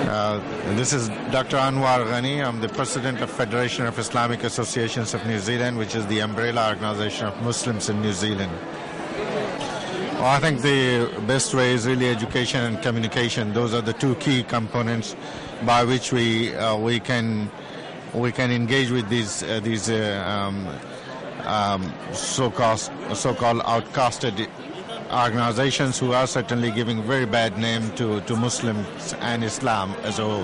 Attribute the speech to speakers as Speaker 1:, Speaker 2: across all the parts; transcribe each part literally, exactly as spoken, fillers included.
Speaker 1: Uh, this is Doctor Anwar Ghani. I'm the president of Federation of Islamic Associations of New Zealand, which is the umbrella organization of Muslims in New Zealand. Well, I think the best way is really education and communication. Those are the two key components by which we uh, we can we can engage with these uh, these uh, um, um, so-called so-called outcasted organizations who are certainly giving very bad name to, to Muslims and Islam as a whole.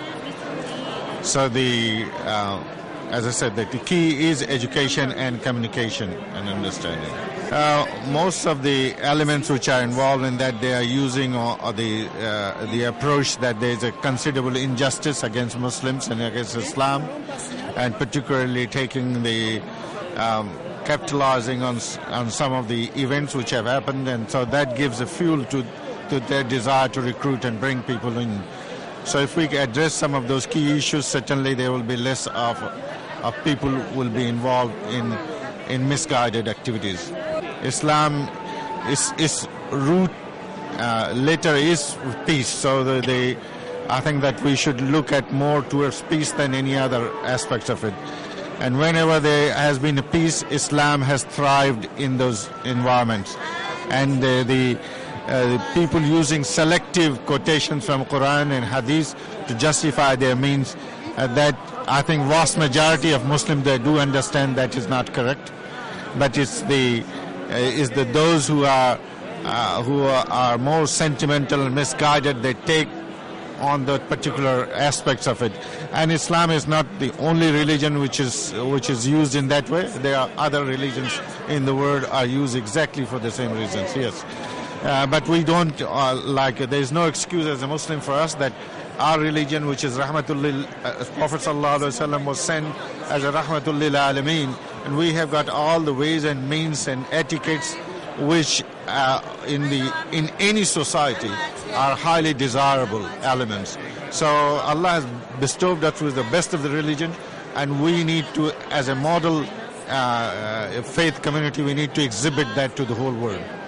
Speaker 1: So the, uh, as I said, that the key is education and communication and understanding. Uh, most of the elements which are involved in that, they are using or, or the uh, the approach that there is a considerable injustice against Muslims and against Islam, and particularly taking the um, capitalizing on on some of the events which have happened, and so that gives a fuel to to their desire to recruit and bring people in. So if we address some of those key issues, certainly there will be less of of people will be involved in in misguided activities. Islam is is root uh, letter is peace. So the, the I think that we should look at more towards peace than any other aspects of it. And whenever there has been a peace, Islam has thrived in those environments. And uh, the, uh, the people using selective quotations from Quran and Hadith to justify their means, uh, that I think vast majority of Muslims, they do understand that is not correct. But it's the uh, is the those who are uh, who are, are more sentimental and misguided, they take on the particular aspects of it. And Islam is not the only religion which is which is used in that way. There are other religions in the world are used exactly for the same reasons, yes. Uh, but we don't, uh, like, there is no excuse as a Muslim for us that our religion, which is Rahmatul Lil, uh, Prophet Sallallahu Alaihi Wasallam was sent as a Rahmatul Lil Alameen, and we have got all the ways and means and etiquettes which uh, in the in any society are highly desirable elements. So Allah has bestowed us with the best of the religion, and we need to, as a model uh, uh, faith community, we need to exhibit that to the whole world.